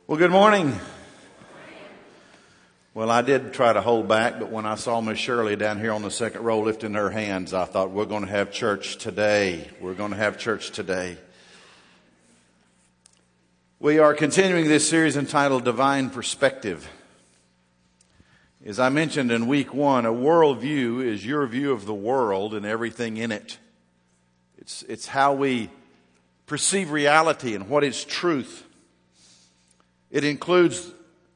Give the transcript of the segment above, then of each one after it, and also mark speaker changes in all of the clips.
Speaker 1: Well, good morning. Well, I did try to hold back, but when I saw Miss Shirley down here on the second row lifting her hands, I thought, we're going to have church today. We're going to have church today. We are continuing this series entitled Divine Perspective. As I mentioned in week one, a worldview is your view of the world and everything in it. It's how we perceive reality and what is truth. It includes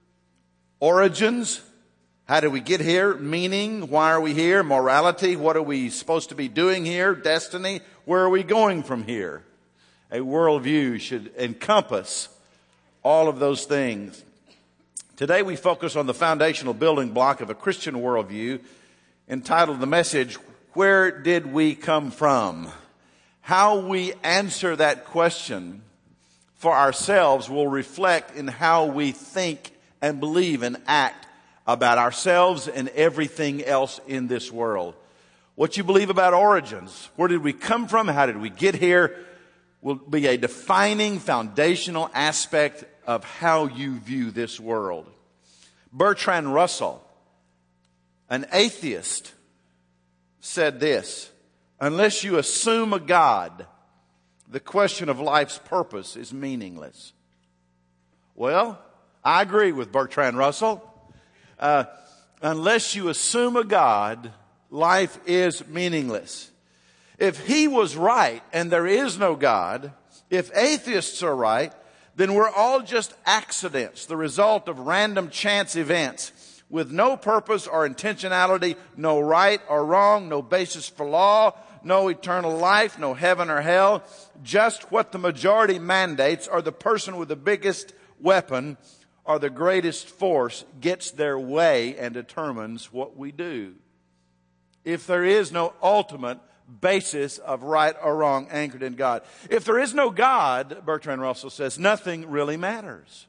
Speaker 1: origins. How did we get here? Meaning. Why are we here? Morality. What are we supposed to be doing here? Destiny. Where are we going from here? A worldview should encompass all of those things. Today we focus on the foundational building block of a Christian worldview, entitled the message, Where Did We Come From? How we answer that question for ourselves will reflect in how we think and believe and act about ourselves and everything else in this world. What you believe about origins, where did we come from, how did we get here, will be a defining foundational aspect of how you view this world. Bertrand Russell, an atheist, said this: unless you assume a God, the question of life's purpose is meaningless. Well, I agree with Bertrand Russell. Unless you assume a God, life is meaningless. If he was right and there is no God, if atheists are right, then we're all just accidents, the result of random chance events with no purpose or intentionality, no right or wrong, no basis for law, no eternal life, no heaven or hell, just what the majority mandates, or the person with the biggest weapon or the greatest force gets their way and determines what we do. If there is no ultimate basis of right or wrong anchored in God. If there is no God, Bertrand Russell says, nothing really matters.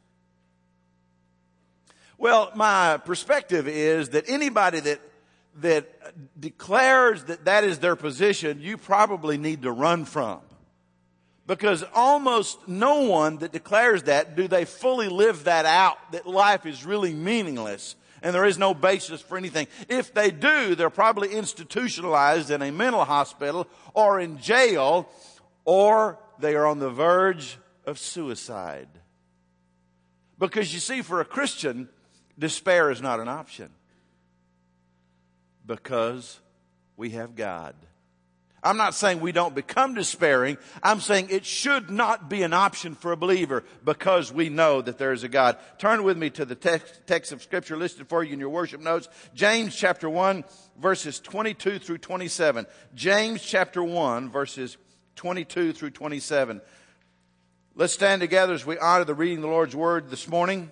Speaker 1: Well, my perspective is that anybody that declares that is their position, you probably need to run from. Because almost no one that declares that, do they fully live that out, that life is really meaningless and there is no basis for anything. If they do, they're probably institutionalized in a mental hospital or in jail, or they are on the verge of suicide. Because you see, for a Christian, despair is not an option. Because we have God. I'm not saying we don't become despairing. I'm saying it should not be an option for a believer because we know that there is a God. Turn with me to the text of Scripture listed for you in your worship notes. James chapter 1, verses 22 through 27. James chapter 1, verses 22 through 27. Let's stand together as we honor the reading of the Lord's Word this morning.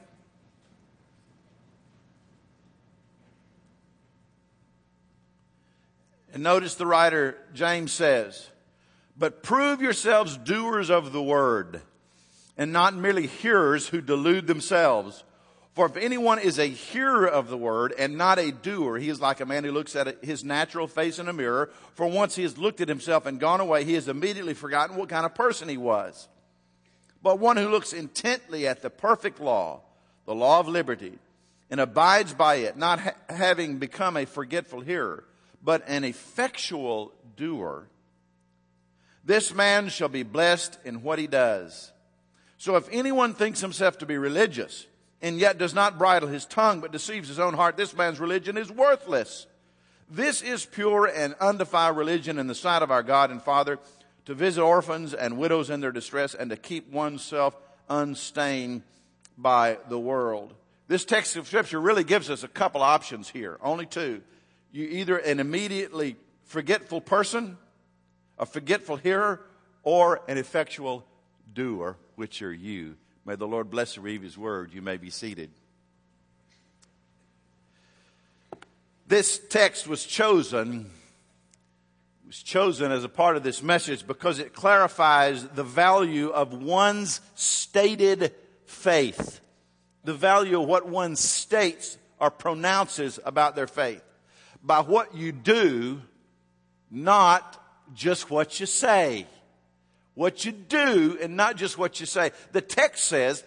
Speaker 1: And notice the writer, James says, but prove yourselves doers of the word, and not merely hearers who delude themselves. For if anyone is a hearer of the word and not a doer, he is like a man who looks at his natural face in a mirror. For once he has looked at himself and gone away, he has immediately forgotten what kind of person he was. But one who looks intently at the perfect law, the law of liberty, and abides by it, not having become a forgetful hearer, but an effectual doer, this man shall be blessed in what he does. So if anyone thinks himself to be religious, and yet does not bridle his tongue, but deceives his own heart, this man's religion is worthless. This is pure and undefiled religion in the sight of our God and Father, to visit orphans and widows in their distress, and to keep oneself unstained by the world. This text of Scripture really gives us a couple options here, only two. You're either an immediately forgetful person, a forgetful hearer, or an effectual doer, which are you. May the Lord bless and read His word. You may be seated. This text was chosen as a part of this message because it clarifies the value of one's stated faith. The value of what one states or pronounces about their faith. By what you do, not just what you say. What you do and not just what you say. The text says,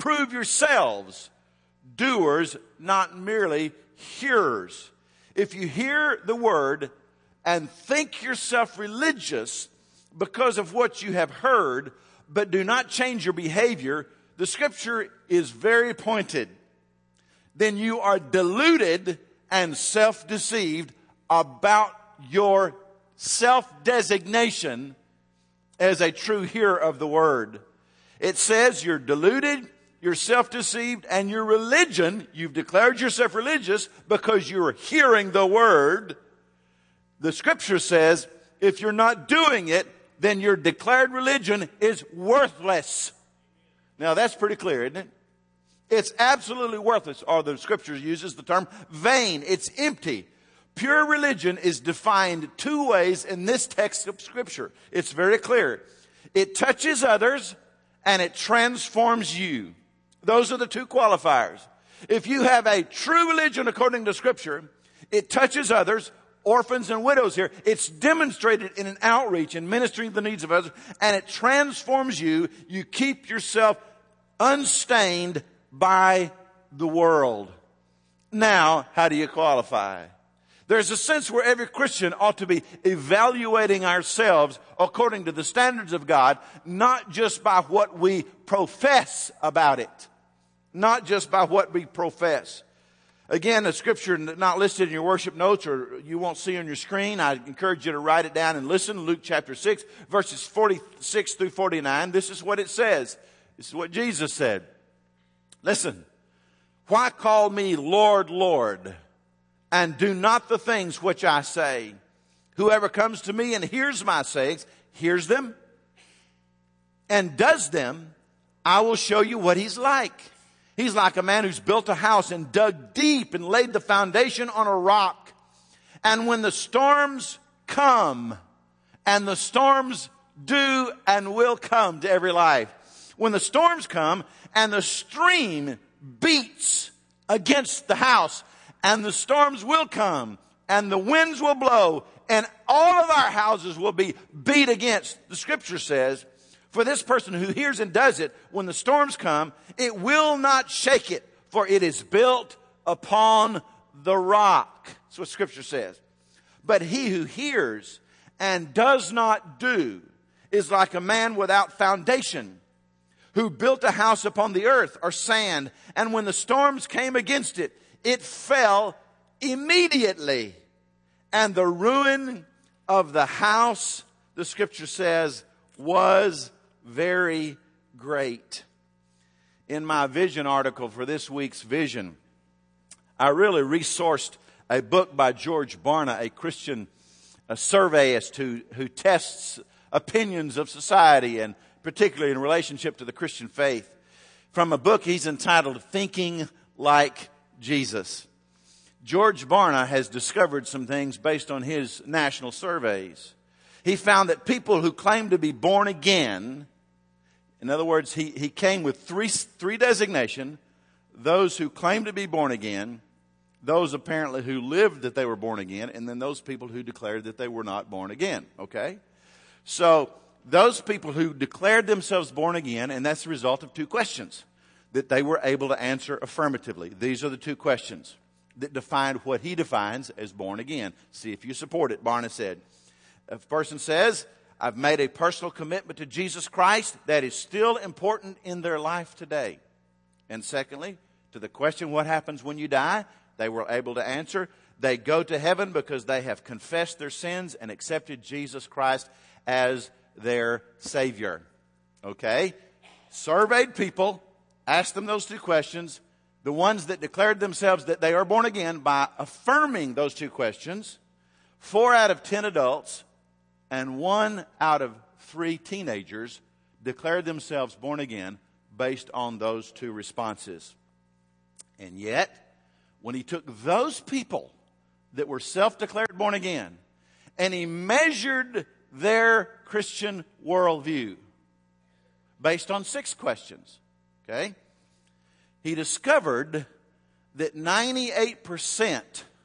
Speaker 1: Prove yourselves doers, not merely hearers. If you hear the word and think yourself religious because of what you have heard, but do not change your behavior, the scripture is very pointed. Then you are deluded and self-deceived about your self-designation as a true hearer of the word. It says you're deluded, you're self-deceived, and your religion, you've declared yourself religious because you're hearing the word. The scripture says if you're not doing it, then your declared religion is worthless. Now that's pretty clear, isn't it? It's absolutely worthless, or the scripture uses the term vain. It's empty. Pure religion is defined two ways in this text of scripture. It's very clear. It touches others and it transforms you. Those are the two qualifiers. If you have a true religion according to scripture, it touches others, orphans and widows here. It's demonstrated in an outreach and ministering the needs of others, and it transforms you. You keep yourself unstained by the world. Now, how do you qualify? There's a sense where every Christian ought to be evaluating ourselves according to the standards of God, not just by what we profess about it. Not just by what we profess. Again, a scripture not listed in your worship notes or you won't see on your screen. I encourage you to write it down and listen. Luke chapter 6, verses 46 through 49. This is what it says. This is what Jesus said. Listen. Why call me Lord, Lord, and do not the things which I say? Whoever comes to me and hears my sayings, hears them, and does them, I will show you what he's like. He's like a man who's built a house and dug deep and laid the foundation on a rock. And when the storms come, and the storms do and will come to every life. When the storms come and the stream beats against the house, and the storms will come and the winds will blow and all of our houses will be beat against. The scripture says, for this person who hears and does it, when the storms come, it will not shake it, for it is built upon the rock. That's what scripture says. But he who hears and does not do is like a man without foundation, who built a house upon the earth or sand, and when the storms came against it, it fell immediately. And the ruin of the house, the scripture says, was very great. In my vision article for this week's vision, I really resourced a book by George Barna, a Christian surveyist who tests opinions of society, and particularly in relationship to the Christian faith, from a book he's entitled Thinking Like Jesus. George Barna has discovered some things based on his national surveys. He found that people who claim to be born again, in other words, he came with three designation: those who claim to be born again, those apparently who lived that they were born again, and then those people who declared that they were not born again. Okay? So, those people who declared themselves born again, and that's the result of two questions that they were able to answer affirmatively. These are the two questions that define what he defines as born again. See if you support it. Barna said, if a person says, I've made a personal commitment to Jesus Christ, that is still important in their life today. And secondly, to the question, what happens when you die? They were able to answer, they go to heaven because they have confessed their sins and accepted Jesus Christ as their Savior. Okay? Surveyed people, asked them those two questions. The ones that declared themselves that they are born again by affirming those two questions, 4 out of 10 adults and 1 out of 3 teenagers declared themselves born again based on those two responses. And yet, when he took those people that were self-declared born again and he measured their Christian worldview based on 6 questions, okay, he discovered that 98%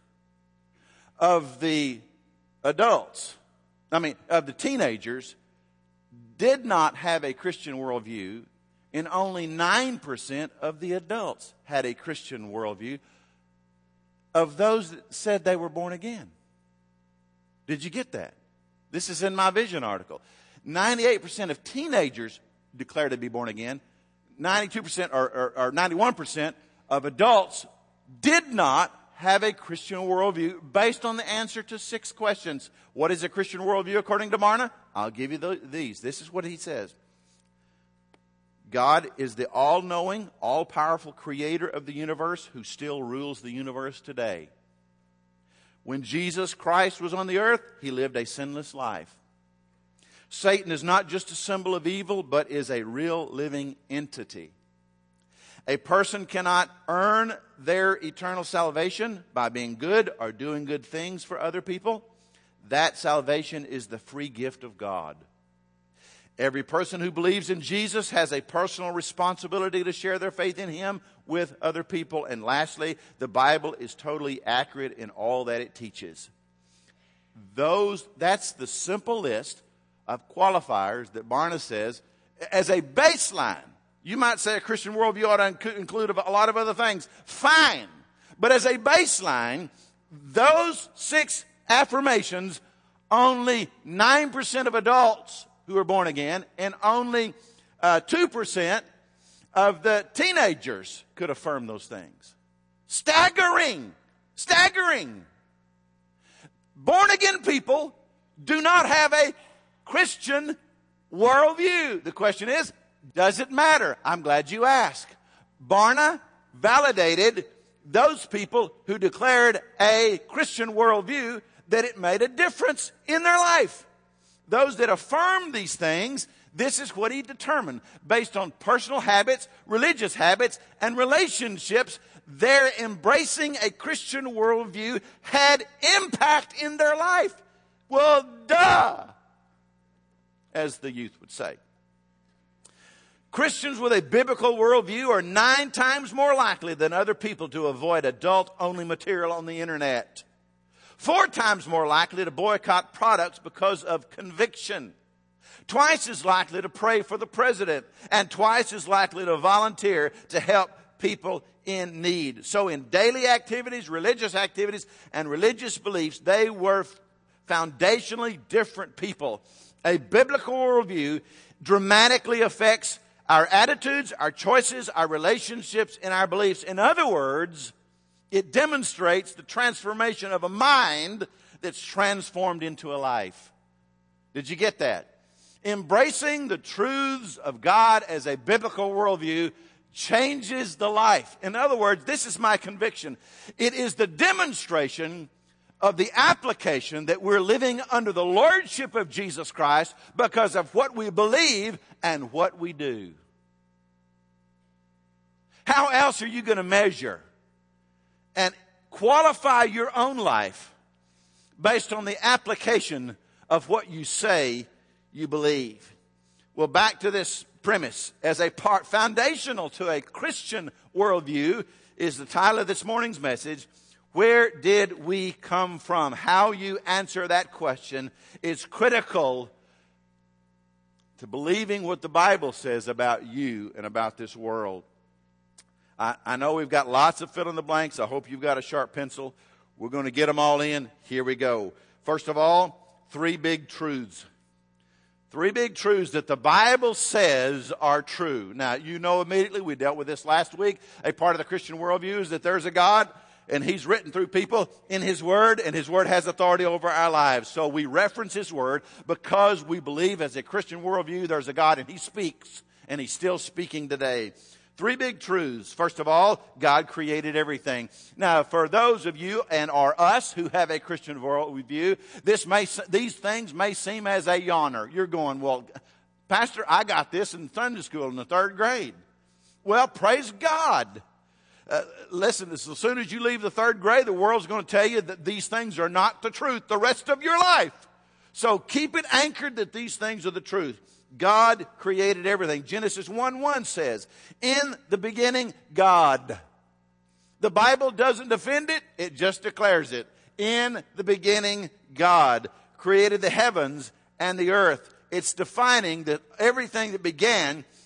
Speaker 1: of the adults, of the teenagers, did not have a Christian worldview and only 9% of the adults had a Christian worldview of those that said they were born again. Did you get that? This is in my Vision article. 98% of teenagers declare to be born again. 92% or 91% of adults did not have a Christian worldview based on the answer to 6 questions. What is a Christian worldview according to Barna? I'll give you these. This is what he says. God is the all-knowing, all-powerful creator of the universe who still rules the universe today. When Jesus Christ was on the earth, he lived a sinless life. Satan is not just a symbol of evil, but is a real living entity. A person cannot earn their eternal salvation by being good or doing good things for other people. That salvation is the free gift of God. Every person who believes in Jesus has a personal responsibility to share their faith in him with other people. And lastly, the Bible is totally accurate in all that it teaches. That's the simple list of qualifiers that Barna says as a baseline. You might say a Christian worldview ought to include a lot of other things. Fine. But as a baseline, those 6 affirmations, only 9% of adults who are born again and only 2% of the teenagers could affirm those things. Staggering. Staggering. Born again people do not have a Christian worldview. The question is, does it matter? I'm glad you asked. Barna validated those people who declared a Christian worldview that it made a difference in their life. Those that affirmed these things, this is what he determined. Based on personal habits, religious habits, and relationships, their embracing a Christian worldview had impact in their life. Well, duh, as the youth would say. Christians with a biblical worldview are 9 times more likely than other people to avoid adult-only material on the internet. 4 times more likely to boycott products because of conviction. Twice as likely to pray for the president. And twice as likely to volunteer to help people in need. So in daily activities, religious activities, and religious beliefs, they were foundationally different people. A biblical worldview dramatically affects our attitudes, our choices, our relationships, and our beliefs. In other words, it demonstrates the transformation of a mind that's transformed into a life. Did you get that? Embracing the truths of God as a biblical worldview changes the life. In other words, this is my conviction. It is the demonstration of the application that we're living under the lordship of Jesus Christ because of what we believe and what we do. How else are you going to measure and qualify your own life based on the application of what you say you believe? Well, back to this premise. As a part foundational to a Christian worldview is the title of this morning's message. Where did we come from? How you answer that question is critical to believing what the Bible says about you and about this world. I know we've got lots of fill in the blanks. I hope you've got a sharp pencil. We're going to get them all in. Here we go. First of all, 3 big truths. 3 big truths that the Bible says are true. Now, you know immediately, we dealt with this last week. A part of the Christian worldview is that there's a God, and He's written through people in His Word, and His Word has authority over our lives. So we reference His Word because we believe as a Christian worldview there's a God, and He speaks, and He's still speaking today. 3 big truths. First of all, God created everything. Now, for those of you and or us who have a Christian worldview, these things may seem as a yawner. You're going, well, Pastor, I got this in Sunday school in the 3rd grade. Well, praise God. Listen, as soon as you leave the 3rd grade, the world's going to tell you that these things are not the truth the rest of your life. So keep it anchored that these things are the truth. God created everything. Genesis 1:1 says, in the beginning, God. The Bible doesn't defend it, it just declares it. In the beginning, God created the heavens and the earth. It's defining that everything that began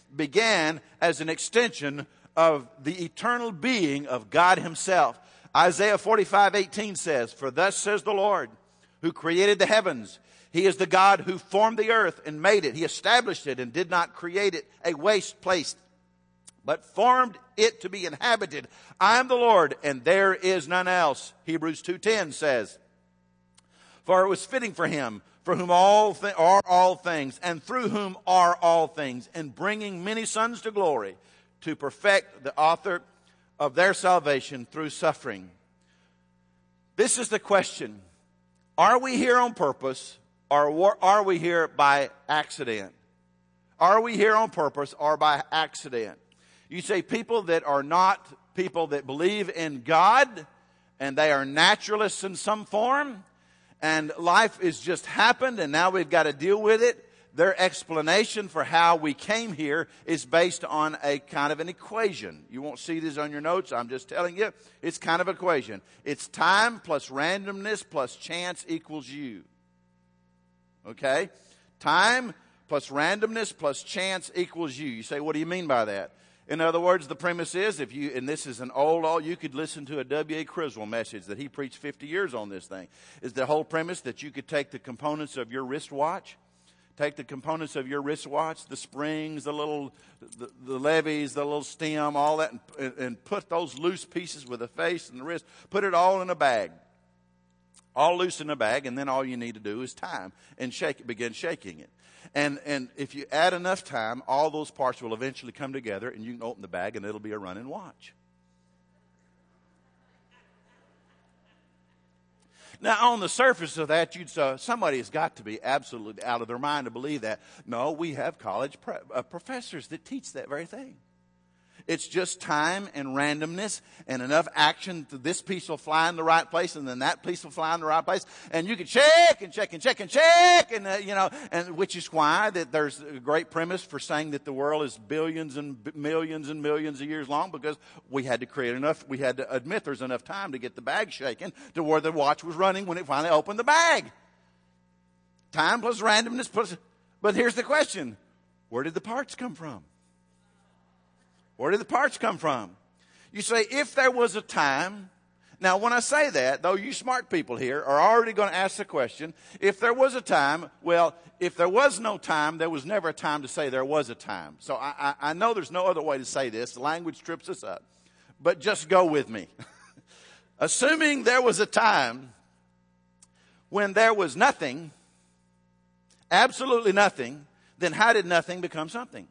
Speaker 1: began as an extension of the eternal being of God himself. Isaiah 45:18 says, "For thus says the Lord, who created the heavens. He is the God who formed the earth and made it. He established it and did not create it a waste place, but formed it to be inhabited. I am the Lord, and there is none else." Hebrews 2:10 says, "For it was fitting for him, for whom are all things, and through whom are all things, and bringing many sons to glory, to perfect the author of their salvation through suffering." This is the question. Are we here on purpose, or are we here by accident? Are we here on purpose or by accident? You say people that are not people that believe in God, and they are naturalists in some form, and life has just happened and now we've got to deal with it. Their explanation for how we came here is based on a kind of an equation. You won't see this on your notes. I'm just telling you. It's kind of an equation. It's time plus randomness plus chance equals you. Okay? Time plus randomness plus chance equals you. You say, what do you mean by that? In other words, the premise is, and this is an old, you could listen to a W.A. Criswell message that he preached 50 years on this thing, is the whole premise that you could take the components of your wristwatch, the springs, the levies, the little stem, all that, and put those loose pieces with the face and the wrist, put it all in a bag. All loose in a bag, and then all you need to do is time and begin shaking it. And if you add enough time, all those parts will eventually come together, and you can open the bag, and it'll be a running watch. Now, on the surface of that, you'd say, somebody has got to be absolutely out of their mind to believe that. No, we have college professors that teach that very thing. It's just time and randomness and enough action. This piece will fly in the right place, and then that piece will fly in the right place. And you can check and check and check and check, and and which is why that there's a great premise for saying that the world is billions and millions of years long, because we had to create enough. We had to admit there's enough time to get the bag shaken to where the watch was running when it finally opened the bag. Time plus randomness plus. But here's the question: where did the parts come from? Where did the parts come from? You say, if there was a time. Now, when I say that, though, you smart people here are already going to ask the question, if there was a time, well, if there was no time, there was never a time to say there was a time. So I know there's no other way to say this. The language trips us up. But just go with me. Assuming there was a time when there was nothing, absolutely nothing, then how did nothing become something?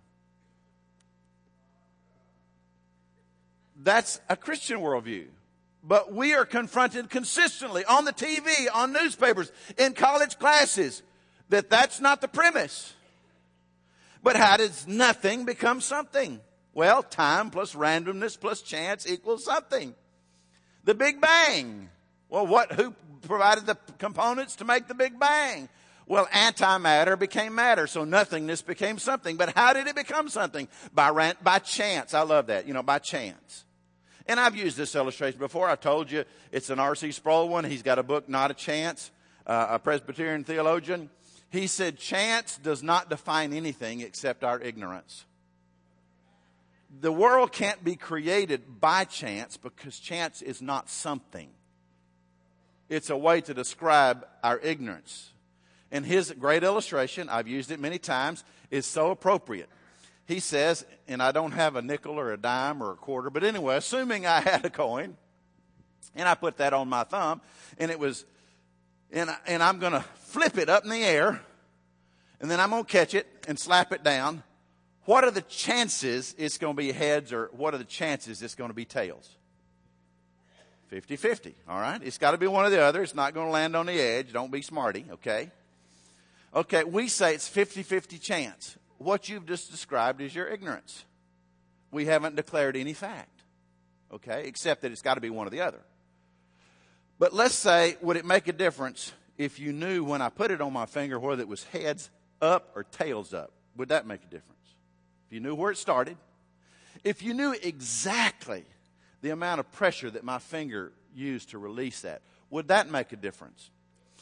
Speaker 1: That's a Christian worldview. But we are confronted consistently on the TV, on newspapers, in college classes, that that's not the premise. But how does nothing become something? Well, time plus randomness plus chance equals something. The Big Bang. Well, who provided the components to make the Big Bang? Well, antimatter became matter, so nothingness became something. But how did it become something? By chance. I love that, by chance. And I've used this illustration before. I told you it's an R.C. Sproul one. He's got a book, Not a Chance, a Presbyterian theologian. He said, chance does not define anything except our ignorance. The world can't be created by chance because chance is not something. It's a way to describe our ignorance. And his great illustration, I've used it many times, is so appropriate. He says, and I don't have a nickel or a dime or a quarter, but anyway, assuming I had a coin, and I put that on my thumb, and it was, and I'm going to flip it up in the air, and then I'm going to catch it and slap it down. What are the chances it's going to be heads, or what are the chances it's going to be tails? 50-50, all right? It's got to be one or the other. It's not going to land on the edge. Don't be smarty, okay? Okay, we say it's 50-50 chance. What you've just described is your ignorance. We haven't declared any fact, okay, except that it's got to be one or the other. But let's say, would it make a difference if you knew when I put it on my finger whether it was heads up or tails up? Would that make a difference? If you knew where it started, if you knew exactly the amount of pressure that my finger used to release that, would that make a difference?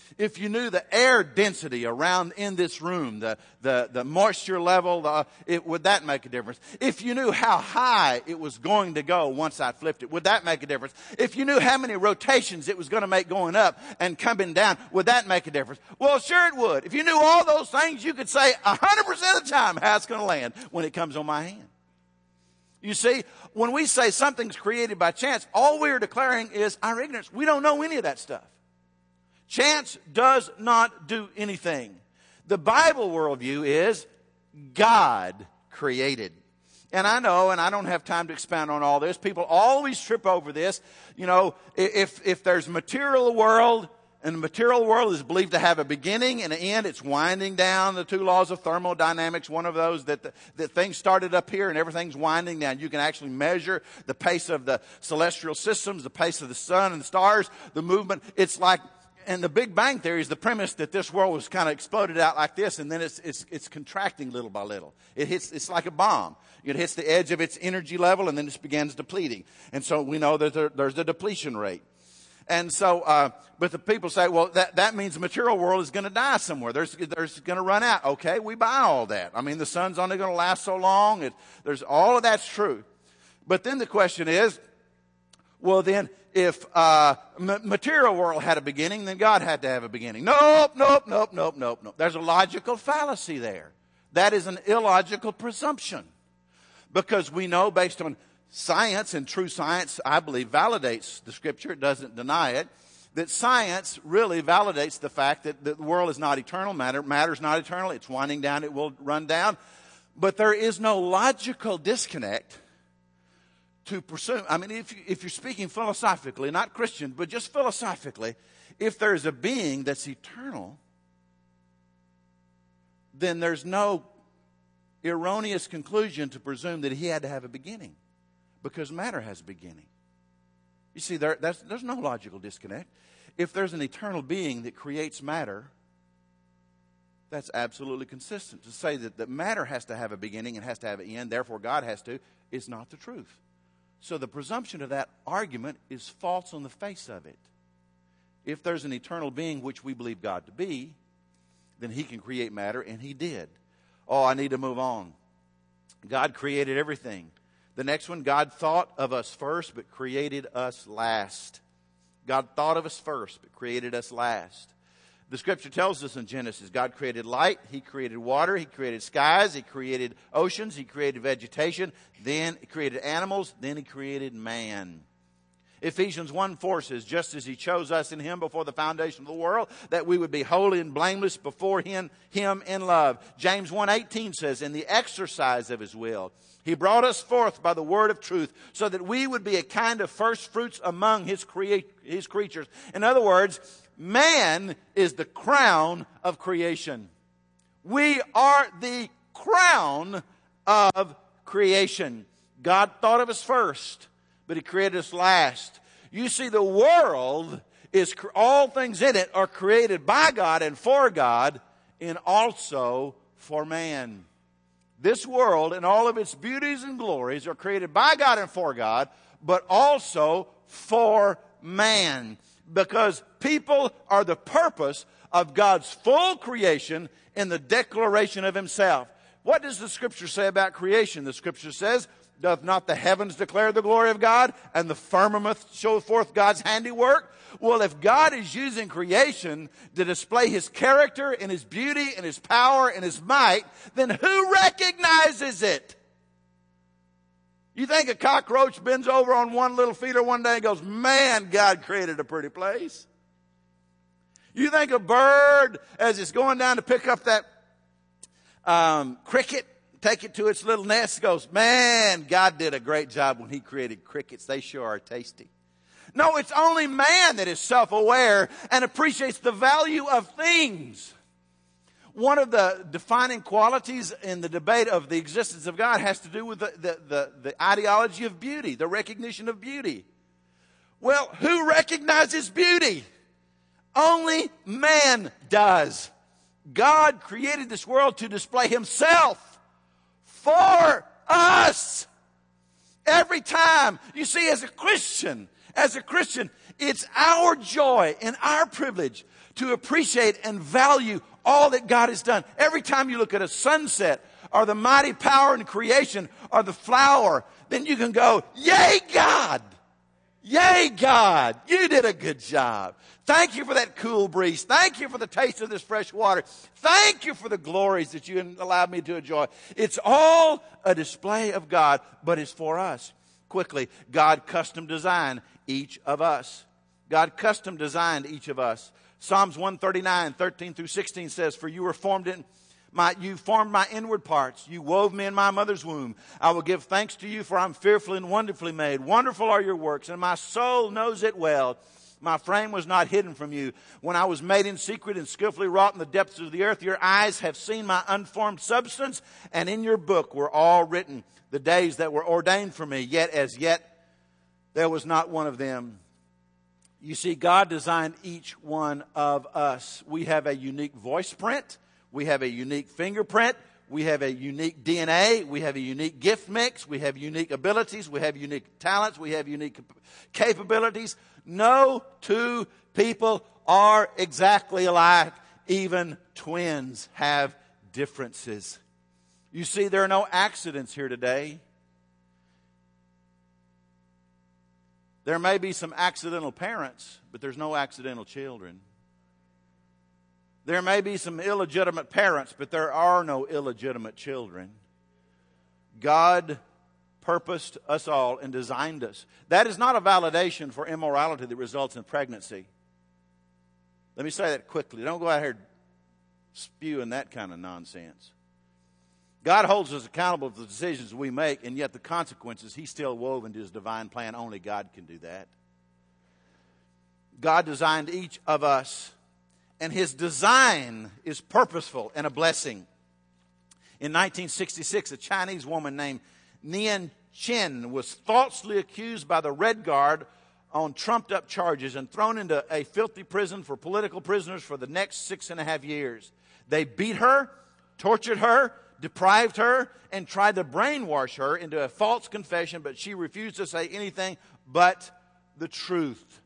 Speaker 1: if you knew the air density around in this room, the moisture level, would that make a difference? If you knew how high it was going to go once I flipped it, would that make a difference? If you knew how many rotations it was going to make going up and coming down, would that make a difference? Well, sure it would. If you knew all those things, you could say 100% of the time how it's going to land when it comes on my hand. You see, when we say something's created by chance, all we're declaring is our ignorance. We don't know any of that stuff. Chance does not do anything. The Bible worldview is God created. And I know, and I don't have time to expound on all this, people always trip over this. You know, if there's a material world, and the material world is believed to have a beginning and an end, it's winding down. The two laws of thermodynamics, one of those that things started up here and everything's winding down. You can actually measure the pace of the celestial systems, the pace of the sun and the stars, the movement. It's like, and the Big Bang Theory is the premise that this world was kind of exploded out like this, and then it's contracting little by little. It's like a bomb. It hits the edge of its energy level, and then it begins depleting. And so we know that there's a depletion rate. And so, but the people say, well, that means the material world is going to die somewhere. There's going to run out. Okay, we buy all that. I mean, the sun's only going to last so long. There's all of that's true. But then the question is, well, then, if material world had a beginning, then God had to have a beginning. Nope. There's a logical fallacy there. That is an illogical presumption. Because we know based on science, and true science, I believe, validates the Scripture. It doesn't deny it. That science really validates the fact that the world is not eternal. Matter's not eternal. It's winding down. It will run down. But there is no logical disconnect to pursue. I mean, if you're speaking philosophically, not Christian, but just philosophically, if there's a being that's eternal, then there's no erroneous conclusion to presume that he had to have a beginning, because matter has a beginning. You see, there's no logical disconnect. If there's an eternal being that creates matter, that's absolutely consistent. To say that matter has to have a beginning and has to have an end, therefore God has to, is not the truth. So the presumption of that argument is false on the face of it. If there's an eternal being, which we believe God to be, then he can create matter, and he did. Oh, I need to move on. God created everything. The next one, God thought of us first, but created us last. God thought of us first, but created us last. The Scripture tells us in Genesis, God created light, he created water, he created skies, he created oceans, he created vegetation, then he created animals, then he created man. Ephesians 1:4 says, just as he chose us in him before the foundation of the world, that we would be holy and blameless before him in love. James 1:18 says, in the exercise of his will, he brought us forth by the word of truth, so that we would be a kind of first fruits among his creatures. In other words, man is the crown of creation. We are the crown of creation. God thought of us first, but he created us last. You see, the world is, all things in it are created by God and for God, and also for man. This world and all of its beauties and glories are created by God and for God, but also for man. Because people are the purpose of God's full creation in the declaration of himself. What does the Scripture say about creation? The Scripture says, doth not the heavens declare the glory of God, and the firmament show forth God's handiwork? Well, if God is using creation to display his character and his beauty and his power and his might, then who recognizes it? You think a cockroach bends over on one little feeder one day and goes, man, God created a pretty place? You think a bird, as it's going down to pick up that cricket, take it to its little nest, goes, man, God did a great job when he created crickets. They sure are tasty. No, it's only man that is self-aware and appreciates the value of things. One of the defining qualities in the debate of the existence of God has to do with the ideology of beauty, the recognition of beauty. Well, who recognizes beauty? Only man does. God created this world to display himself for us. Every time, you see, as a Christian, As a Christian, it's our joy and our privilege to appreciate and value all that God has done. Every time you look at a sunset or the mighty power in creation or the flower, then you can go, yay, God! Yay, God! You did a good job. Thank you for that cool breeze. Thank you for the taste of this fresh water. Thank you for the glories that you allowed me to enjoy. It's all a display of God, but it's for us. Quickly, God custom designed each of us. God custom designed each of us. Psalms 139, 13 through 16 says, for you were formed in you formed my inward parts. You wove me in my mother's womb. I will give thanks to you, for I'm fearfully and wonderfully made. Wonderful are your works, and my soul knows it well. My frame was not hidden from you. When I was made in secret and skillfully wrought in the depths of the earth, your eyes have seen my unformed substance, and in your book were all written the days that were ordained for me, yet as yet there was not one of them. You see, God designed each one of us. We have a unique voice print. We have a unique fingerprint. We have a unique DNA. We have a unique gift mix. We have unique abilities. We have unique talents. We have unique capabilities. No two people are exactly alike. Even twins have differences. You see, there are no accidents here today. There may be some accidental parents, but there's no accidental children. There may be some illegitimate parents, but there are no illegitimate children. God purposed us all and designed us. That is not a validation for immorality that results in pregnancy. Let me say that quickly. Don't go out here spewing that kind of nonsense. God holds us accountable for the decisions we make, and yet the consequences He still wove into His divine plan. Only God can do that. God designed each of us, and His design is purposeful and a blessing. In 1966, a Chinese woman named Nian Chen was falsely accused by the Red Guard on trumped-up charges and thrown into a filthy prison for political prisoners for the next 6.5 years. They beat her, tortured her, deprived her, and tried to brainwash her into a false confession, but she refused to say anything but the truth.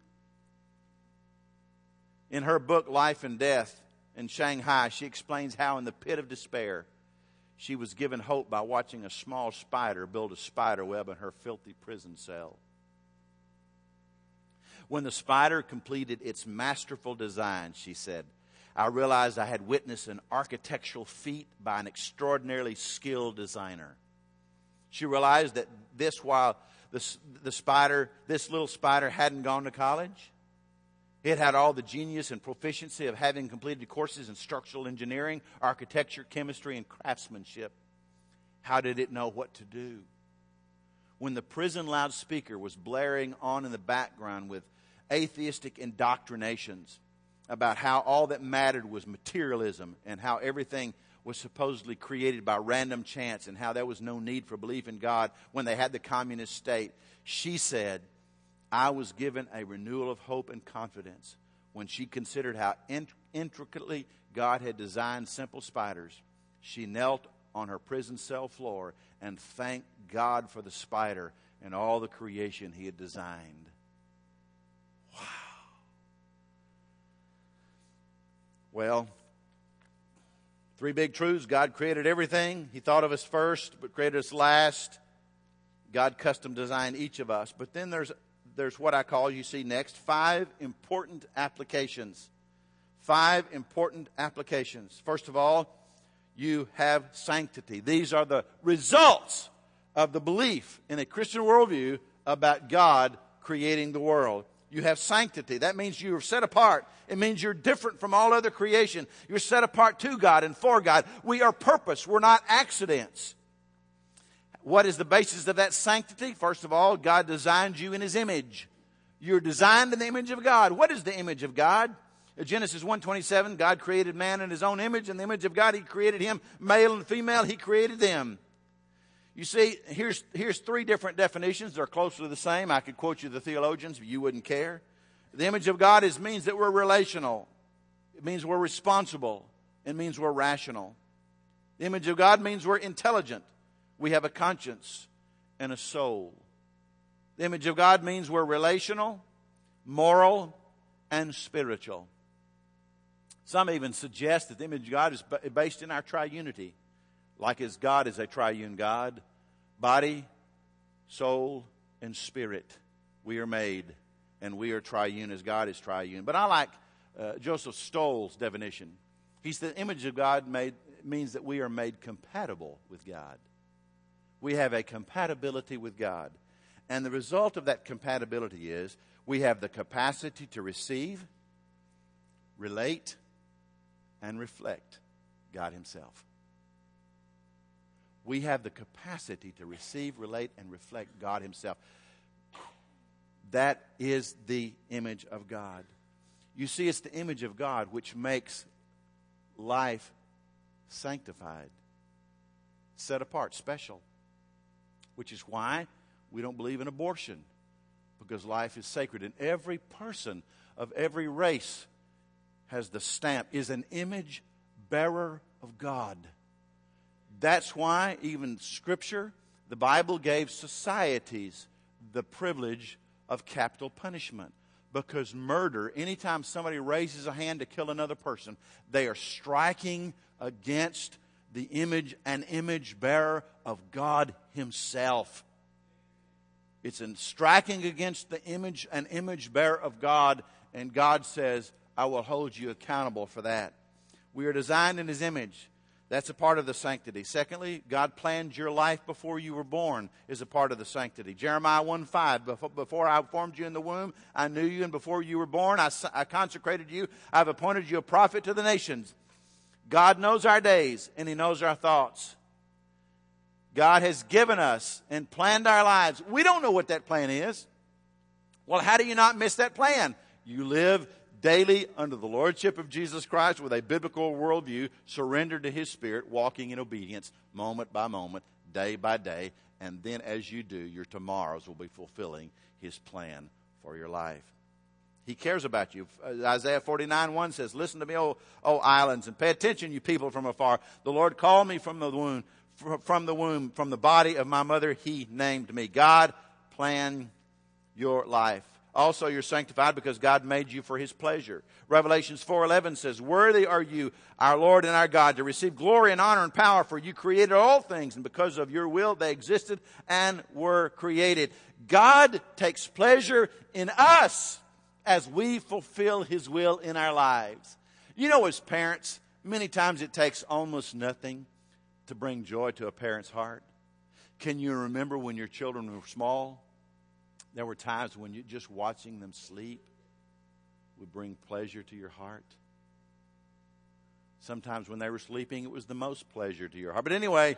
Speaker 1: In her book, Life and Death in Shanghai, she explains how in the pit of despair, she was given hope by watching a small spider build a spider web in her filthy prison cell. When the spider completed its masterful design, she said, I realized I had witnessed an architectural feat by an extraordinarily skilled designer. She realized that while this little spider hadn't gone to college, it had all the genius and proficiency of having completed courses in structural engineering, architecture, chemistry, and craftsmanship. How did it know what to do? When the prison loudspeaker was blaring on in the background with atheistic indoctrinations about how all that mattered was materialism and how everything was supposedly created by random chance and how there was no need for belief in God when they had the communist state, she said, I was given a renewal of hope and confidence when she considered how intricately God had designed simple spiders. She knelt on her prison cell floor and thanked God for the spider and all the creation He had designed. Wow. Well, 3 big truths. God created everything. He thought of us first, but created us last. God custom designed each of us. But then there's what I call, you see next, 5 important applications. 5 important applications. First of all, you have sanctity. These are the results of the belief in a Christian worldview about God creating the world. You have sanctity. That means you are set apart. It means you're different from all other creation. You're set apart to God and for God. We are purpose. We're not accidents. What is the basis of that sanctity? First of all, God designed you in His image. You're designed in the image of God. What is the image of God? In Genesis 1:27, God created man in His own image. In the image of God, He created him, male and female. He created them. You see, here's 3 different definitions. They're closely the same. I could quote you the theologians, but you wouldn't care. The image of God means that we're relational. It means we're responsible. It means we're rational. The image of God means we're intelligent. We have a conscience and a soul. The image of God means we're relational, moral, and spiritual. Some even suggest that the image of God is based in our triunity, like as God is a triune God, body, soul, and spirit. We are made, and we are triune as God is triune. But I like Joseph Stoll's definition. He said the image of God means that we are made compatible with God. We have a compatibility with God. And the result of that compatibility is we have the capacity to receive, relate, and reflect God Himself. We have the capacity to receive, relate, and reflect God Himself. That is the image of God. You see, it's the image of God which makes life sanctified, set apart, special. Which is why we don't believe in abortion, because life is sacred. And every person of every race has the stamp, is an image bearer of God. That's why even Scripture, the Bible gave societies the privilege of capital punishment. Because murder, anytime somebody raises a hand to kill another person, they are striking against the image and image bearer of God Himself. It's in striking against the image and image bearer of God, and God says, I will hold you accountable for that. We are designed in His image. That's a part of the sanctity. Secondly, God planned your life before you were born is a part of the sanctity. Jeremiah 1:5, before I formed you in the womb, I knew you, and before you were born, I consecrated you. I've appointed you a prophet to the nations. God knows our days, and He knows our thoughts. God has given us and planned our lives. We don't know what that plan is. Well, how do you not miss that plan? You live daily under the lordship of Jesus Christ with a biblical worldview, surrendered to His Spirit, walking in obedience moment by moment, day by day. And then as you do, your tomorrows will be fulfilling His plan for your life. He cares about you. Isaiah 49:1 says, listen to me, O islands, and pay attention, you people from afar. The Lord called me from the womb, from the body of my mother, He named me. God planned your life. Also, you're sanctified because God made you for His pleasure. Revelations 4:11 says, worthy are you, our Lord and our God, to receive glory and honor and power, for you created all things, and because of your will they existed and were created. God takes pleasure in us as we fulfill His will in our lives. You know, as parents, many times it takes almost nothing to bring joy to a parent's heart. Can you remember when your children were small? There were times when you just watching them sleep would bring pleasure to your heart. Sometimes when they were sleeping, it was the most pleasure to your heart. But anyway,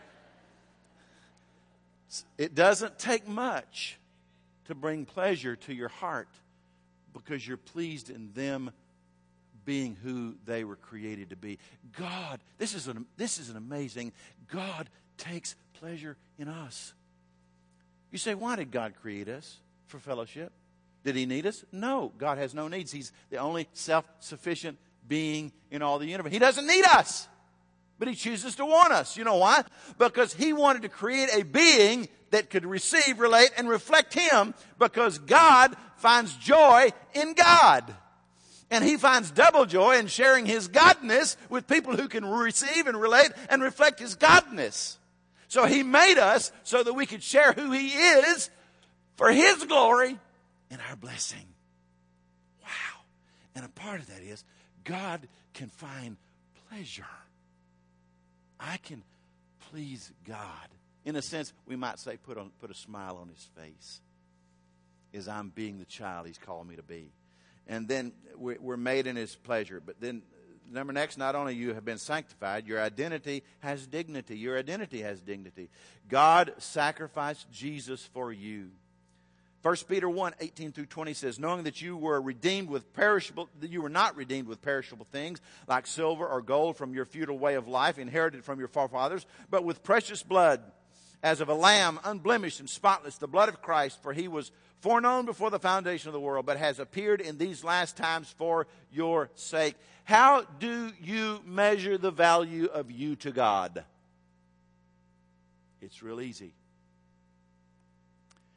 Speaker 1: it doesn't take much to bring pleasure to your heart because you're pleased in them being who they were created to be. God, this is an amazing, God takes pleasure in us. You say, why did God create us? For fellowship. Did He need us? No, God has no needs. He's the only self-sufficient being in all the universe. He doesn't need us, but He chooses to want us. You know why? Because He wanted to create a being that could receive, relate, and reflect Him, because God finds joy in God. And He finds double joy in sharing His godness with people who can receive and relate and reflect His godness. So He made us so that we could share who He is for His glory and our blessing. Wow. And a part of that is God can find pleasure. I can please God. In a sense, we might say put a smile on His face as I'm being the child He's called me to be. And then we're made in His pleasure. But then number next, not only you have been sanctified, your identity has dignity. Your identity has dignity. God sacrificed Jesus for you. 1 Peter 1:18-20 says, knowing that you were not redeemed with perishable things like silver or gold from your futile way of life inherited from your forefathers, but with precious blood, as of a lamb, unblemished and spotless, the blood of Christ, for He was foreknown before the foundation of the world, but has appeared in these last times for your sake. How do you measure the value of you to God? It's real easy.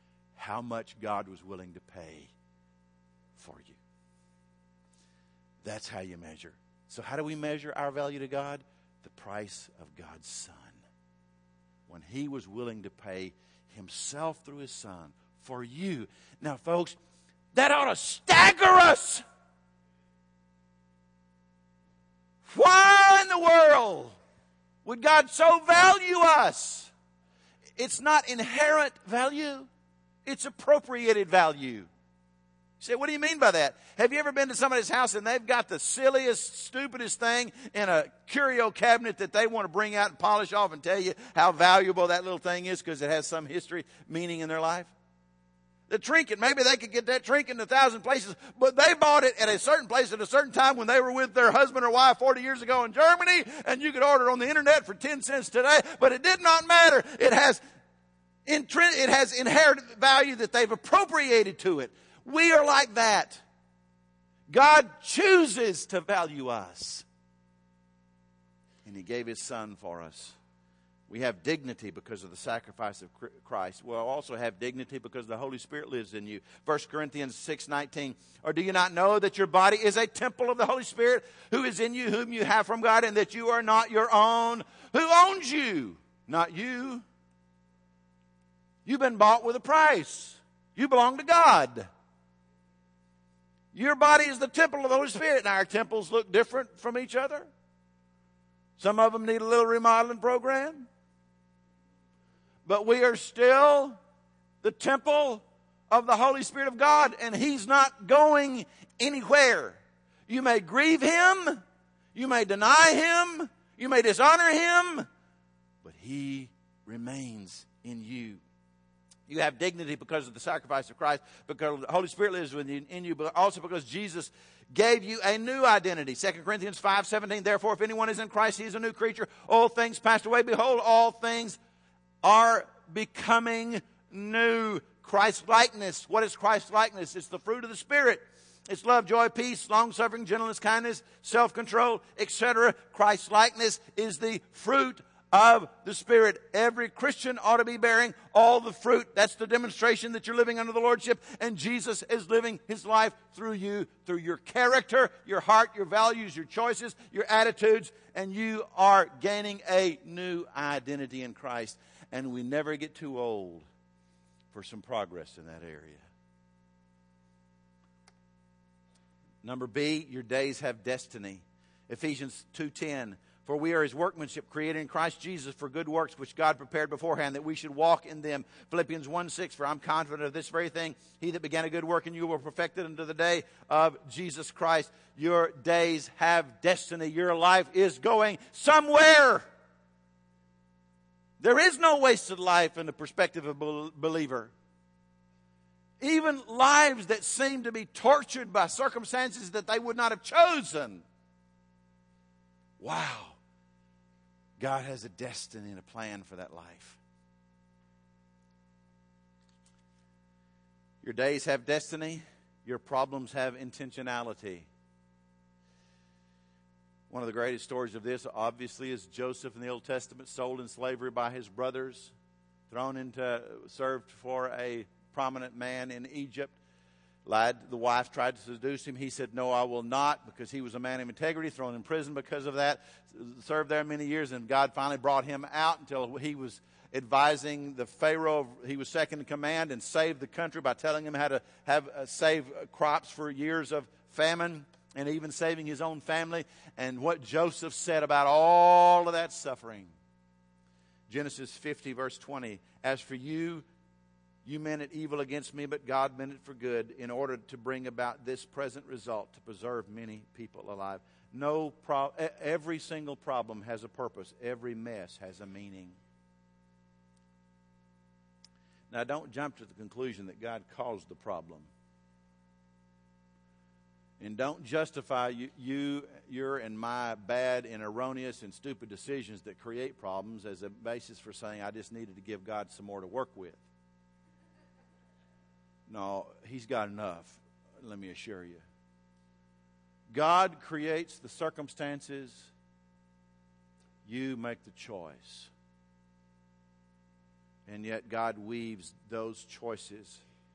Speaker 1: how much God was willing to pay for you. That's how you measure. So how do we measure our value to God? The price of God's Son. When He was willing to pay Himself through His Son for you. Now, folks, that ought to stagger us. Why in the world would God so value us? It's not inherent value. It's appropriated value. You say, what do you mean by that? Have you ever been to somebody's house and they've got the silliest, stupidest thing in a curio cabinet that they want to bring out and polish off and tell you how valuable that little thing is because it has some history, meaning in their life? The trinket, maybe they could get that trinket in 1,000 places, but they bought it at a certain place at a certain time when they were with their husband or wife 40 years ago in Germany, and you could order it on the internet for 10 cents today, but it did not matter. It has inherent value that they've appropriated to it. We are like that. God chooses to value us. And He gave His Son for us. We have dignity because of the sacrifice of Christ. We'll also have dignity because the Holy Spirit lives in you. 1 Corinthians 6:19. Or do you not know that your body is a temple of the Holy Spirit who is in you, whom you have from God, and that you are not your own? Who owns you? Not you. You've been bought with a price. You belong to God. Your body is the temple of the Holy Spirit. Now, our temples look different from each other. Some of them need a little remodeling program. But we are still the temple of the Holy Spirit of God, and He's not going anywhere. You may grieve Him, you may deny Him, you may dishonor Him, but He remains in you. You have dignity because of the sacrifice of Christ, because the Holy Spirit lives in you, but also because Jesus gave you a new identity. 2 Corinthians 5:17, therefore, if anyone is in Christ, he is a new creature. All things passed away. Behold, all things are becoming new. Christ-likeness. What is Christ-likeness? It's the fruit of the Spirit. It's love, joy, peace, long-suffering, gentleness, kindness, self-control, etc. Christ-likeness is the fruit of the Spirit. Every Christian ought to be bearing all the fruit. That's the demonstration that you're living under the Lordship, and Jesus is living His life through you, through your character, your heart, your values, your choices, your attitudes, and you are gaining a new identity in Christ. And we never get too old for some progress in that area. Number B, your days have destiny. Ephesians 2:10. For we are His workmanship, created in Christ Jesus for good works, which God prepared beforehand, that we should walk in them. Philippians 1:6, for I'm confident of this very thing. He that began a good work in you will perfect it unto the day of Jesus Christ. Your days have destiny. Your life is going somewhere. There is no wasted life in the perspective of a believer. Even lives that seem to be tortured by circumstances that they would not have chosen. Wow. God has a destiny and a plan for that life. Your days have destiny. Your problems have intentionality. One of the greatest stories of this, obviously, is Joseph in the Old Testament, sold in slavery by his brothers, served for a prominent man in Egypt. Lied. The wife tried to seduce him. He said, no, I will not, because he was a man of integrity, thrown in prison because of that. Served there many years, and God finally brought him out until he was advising the Pharaoh. He was second in command and saved the country by telling him how to save crops for years of famine, and even saving his own family. And what Joseph said about all of that suffering. Genesis 50, verse 20. As for you, you meant it evil against me, but God meant it for good in order to bring about this present result, to preserve many people alive. Every single problem has a purpose. Every mess has a meaning. Now, don't jump to the conclusion that God caused the problem. And don't justify your and my bad and erroneous and stupid decisions that create problems as a basis for saying, I just needed to give God some more to work with. No, He's got enough, let me assure you. God creates the circumstances. You make the choice. And yet God weaves those choices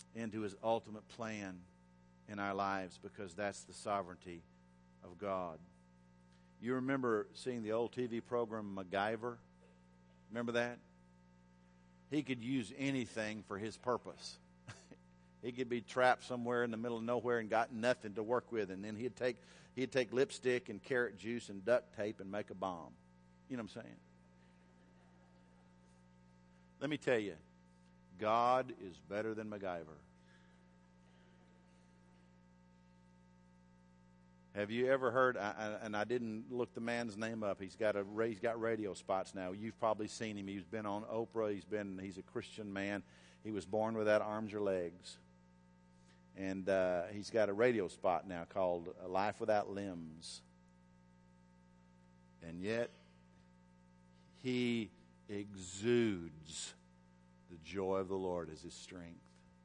Speaker 1: into His ultimate plan in our lives, because that's the sovereignty of God. You remember seeing the old TV program MacGyver? Remember that? He could use anything for his purpose. He could be trapped somewhere in the middle of nowhere and got nothing to work with, and then he'd take lipstick and carrot juice and duct tape and make a bomb. You know what I'm saying? Let me tell you, God is better than MacGyver. Have you ever heard, and I didn't look the man's name up, he's got radio spots now. You've probably seen him. He's been on Oprah. He's a Christian man. He was born without arms or legs. And he's got a radio spot now called Life Without Limbs. And yet, he exudes the joy of the Lord as his strength.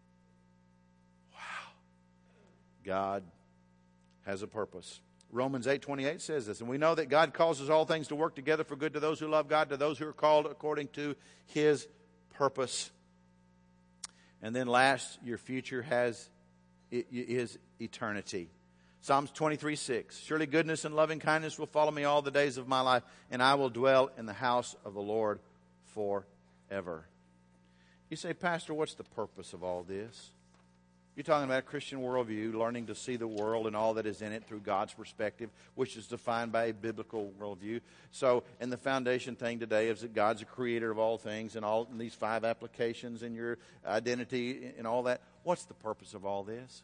Speaker 1: Wow. God has a purpose. Romans 8:28 says this, and we know that God causes all things to work together for good to those who love God, to those who are called according to His purpose. And then last, your future is eternity. Psalms 23:6, surely goodness and loving kindness will follow me all the days of my life, and I will dwell in the house of the Lord forever. You say, Pastor, what's the purpose of all this? You're talking about a Christian worldview, learning to see the world and all that is in it through God's perspective, which is defined by a biblical worldview. So, and the foundation thing today is that God's a creator of all things, and all these 5 applications and your identity and all that. What's the purpose of all this?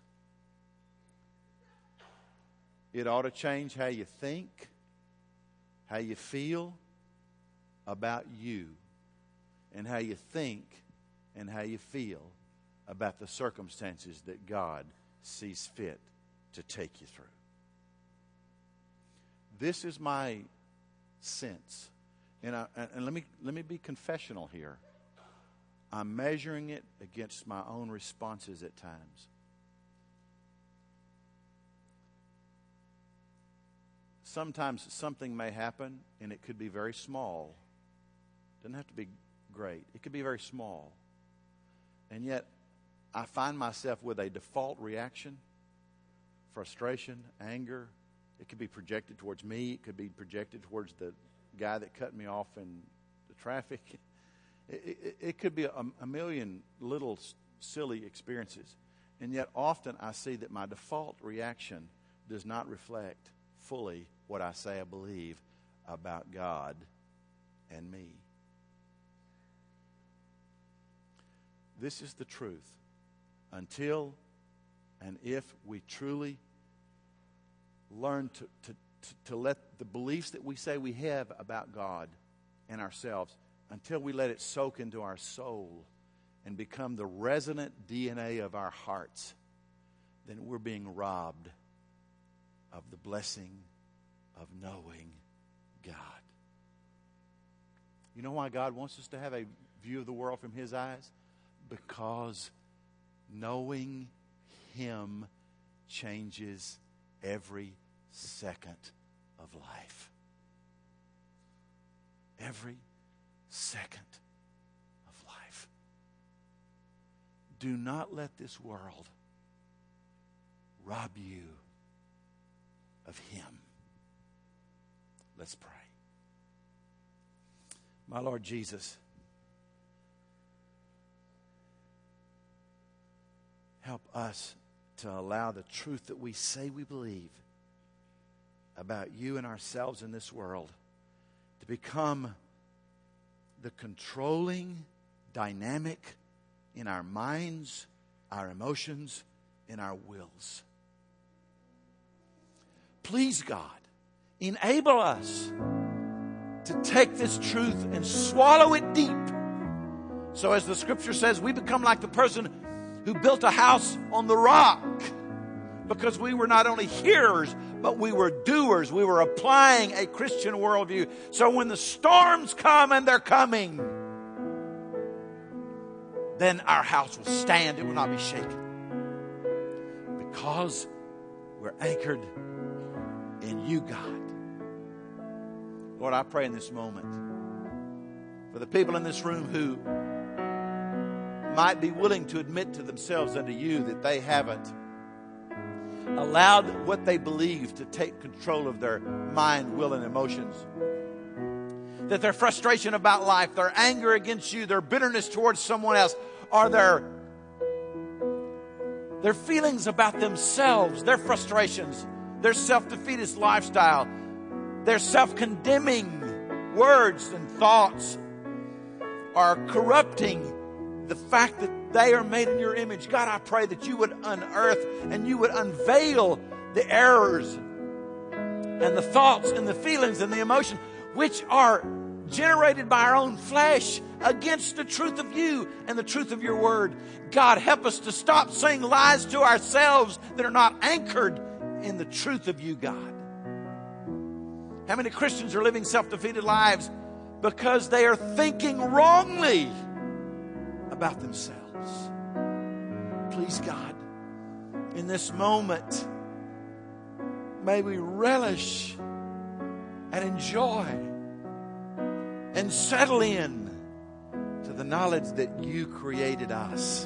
Speaker 1: It ought to change how you think, how you feel about you, and how you think and how you feel about the circumstances that God sees fit to take you through. This is my sense. And let me be confessional here. I'm measuring it against my own responses at times. Sometimes something may happen, and it could be very small. It doesn't have to be great. It could be very small. And yet, I find myself with a default reaction, frustration, anger. It could be projected towards me. It could be projected towards the guy that cut me off in the traffic. It could be a million little silly experiences. And yet often I see that my default reaction does not reflect fully what I say I believe about God and me. This is the truth. Until and if we truly learn to let the beliefs that we say we have about God and ourselves, until we let it soak into our soul and become the resonant DNA of our hearts, then we're being robbed of the blessing of knowing God. You know why God wants us to have a view of the world from His eyes? Because knowing Him changes every second of life. Every second of life. Do not let this world rob you of Him. Let's pray. My Lord Jesus, help us to allow the truth that we say we believe about you and ourselves in this world to become the controlling dynamic in our minds, our emotions, and our wills. Please, God, enable us to take this truth and swallow it deep. So as the scripture says, we become like the person who built a house on the rock, because we were not only hearers, but we were doers. We were applying a Christian worldview. So when the storms come, and they're coming, then our house will stand. It will not be shaken, because we're anchored in you, God. Lord, I pray in this moment for the people in this room who might be willing to admit to themselves and to you that they haven't allowed what they believe to take control of their mind, will, and emotions. That their frustration about life, their anger against you, their bitterness towards someone else, or their feelings about themselves, their frustrations, their self-defeatist lifestyle, their self-condemning words and thoughts are corrupting the fact that they are made in your image. God, I pray that you would unearth and you would unveil the errors and the thoughts and the feelings and the emotions which are generated by our own flesh against the truth of you and the truth of your word. God, help us to stop saying lies to ourselves that are not anchored in the truth of you, God. How many Christians are living self-defeated lives because they are thinking wrongly about themselves? Please, God, in this moment, may we relish and enjoy and settle in to the knowledge that you created us.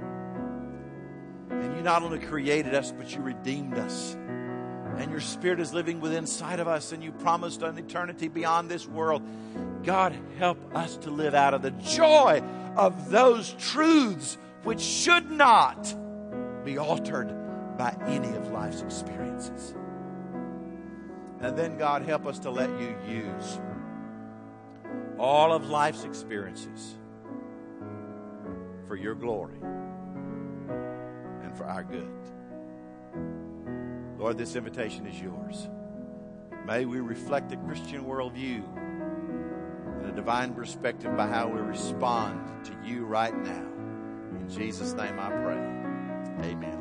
Speaker 1: And you not only created us, but you redeemed us. And your Spirit is living within inside of us, and you promised an eternity beyond this world. God, help us to live out of the joy of those truths which should not be altered by any of life's experiences. And then, God, help us to let you use all of life's experiences for your glory and for our good. Lord, this invitation is yours. May we reflect a Christian worldview and a divine perspective by how we respond to you right now. In Jesus' name I pray. Amen.